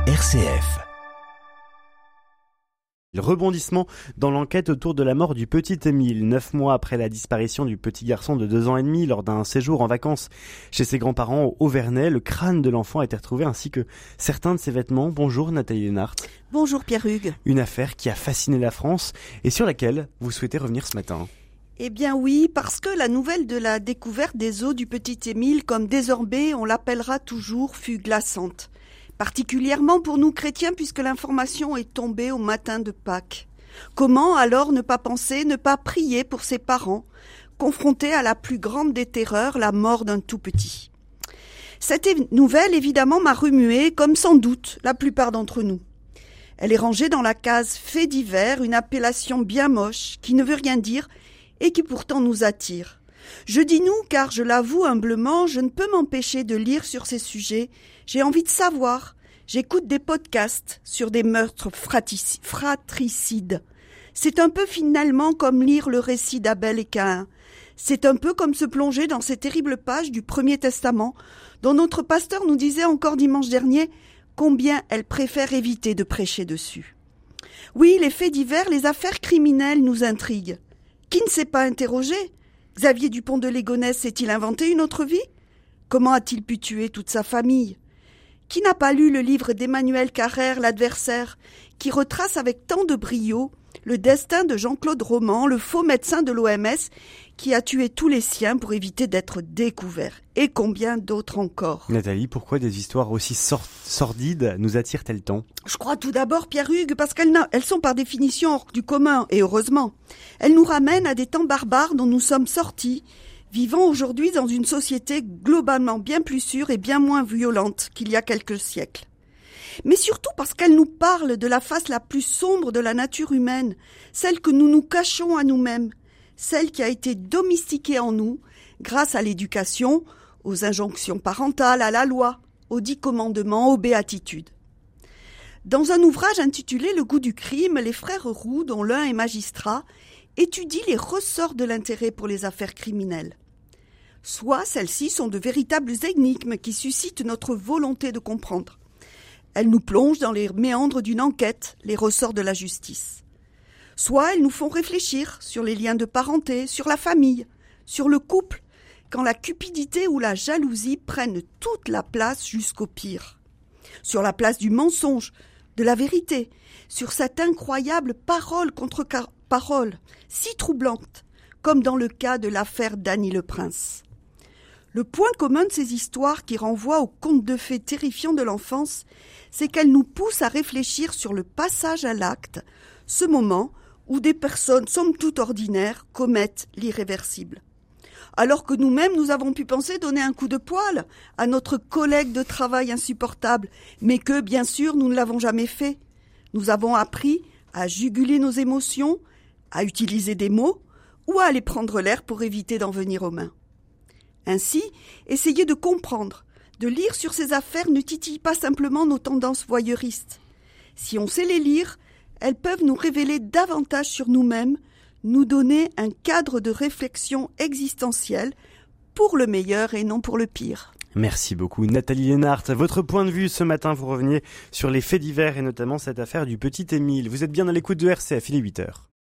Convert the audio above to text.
RCF. Le rebondissement dans l'enquête autour de la mort du petit Émile. 9 mois après la disparition du petit garçon de 2 ans et demi lors d'un séjour en vacances chez ses grands-parents au Auvernais, le crâne de l'enfant a été retrouvé ainsi que certains de ses vêtements. Bonjour Nathalie Lénart. Bonjour Pierre-Hugues. Une affaire qui a fasciné la France et sur laquelle vous souhaitez revenir ce matin. Eh bien oui, parce que la nouvelle de la découverte des os du petit Émile, comme désormais on l'appellera toujours, fut glaçante. Particulièrement pour nous chrétiens puisque l'information est tombée au matin de Pâques. Comment alors ne pas penser, ne pas prier pour ses parents, confrontés à la plus grande des terreurs, la mort d'un tout petit. Cette nouvelle évidemment m'a remué, comme sans doute la plupart d'entre nous. Elle est rangée dans la case faits divers, une appellation bien moche, qui ne veut rien dire et qui pourtant nous attire. Je dis nous car, je l'avoue humblement, je ne peux m'empêcher de lire sur ces sujets. J'ai envie de savoir. J'écoute des podcasts sur des meurtres fratricides. C'est un peu finalement comme lire le récit d'Abel et Caïn. C'est un peu comme se plonger dans ces terribles pages du Premier Testament dont notre pasteur nous disait encore dimanche dernier combien elle préfère éviter de prêcher dessus. Oui, les faits divers, les affaires criminelles nous intriguent. Qui ne s'est pas interrogé ? Xavier Dupont de Ligonnès s'est-il inventé une autre vie ? Comment a-t-il pu tuer toute sa famille ? Qui n'a pas lu le livre d'Emmanuel Carrère, L'Adversaire, qui retrace avec tant de brio le destin de Jean-Claude Roman, le faux médecin de l'OMS, qui a tué tous les siens pour éviter d'être découvert. Et combien d'autres encore. Nathalie, pourquoi des histoires aussi sordides nous attirent-elles tant ? Je crois tout d'abord, Pierre-Hugues, parce qu'elles sont par définition hors du commun, et heureusement. Elles nous ramènent à des temps barbares dont nous sommes sortis, vivant aujourd'hui dans une société globalement bien plus sûre et bien moins violente qu'il y a quelques siècles. Mais surtout parce qu'elles nous parlent de la face la plus sombre de la nature humaine, celle que nous nous cachons à nous-mêmes, celle qui a été domestiquée en nous grâce à l'éducation, aux injonctions parentales, à la loi, aux 10 commandements, aux béatitudes. Dans un ouvrage intitulé « Le goût du crime », les frères Roux, dont l'un est magistrat, étudient les ressorts de l'intérêt pour les affaires criminelles. Soit celles-ci sont de véritables énigmes qui suscitent notre volonté de comprendre. Elles nous plongent dans les méandres d'une enquête, les ressorts de la justice. Soit elles nous font réfléchir sur les liens de parenté, sur la famille, sur le couple, quand la cupidité ou la jalousie prennent toute la place jusqu'au pire. Sur la place du mensonge, de la vérité, sur cette incroyable parole contre parole, si troublante, comme dans le cas de l'affaire d'Annie le Prince. Le point commun de ces histoires qui renvoient aux contes de fées terrifiants de l'enfance, c'est qu'elles nous poussent à réfléchir sur le passage à l'acte, ce moment où des personnes, somme toute ordinaires, commettent l'irréversible. Alors que nous-mêmes, nous avons pu penser donner un coup de poing à notre collègue de travail insupportable, mais que, bien sûr, nous ne l'avons jamais fait. Nous avons appris à juguler nos émotions, à utiliser des mots ou à aller prendre l'air pour éviter d'en venir aux mains. Ainsi, essayer de comprendre, de lire sur ces affaires ne titille pas simplement nos tendances voyeuristes. Si on sait les lire, elles peuvent nous révéler davantage sur nous-mêmes, nous donner un cadre de réflexion existentielle pour le meilleur et non pour le pire. Merci beaucoup Nathalie Lénart. Votre point de vue ce matin, vous reveniez sur les faits divers et notamment cette affaire du petit Émile. Vous êtes bien à l'écoute de RCF, il est 8h.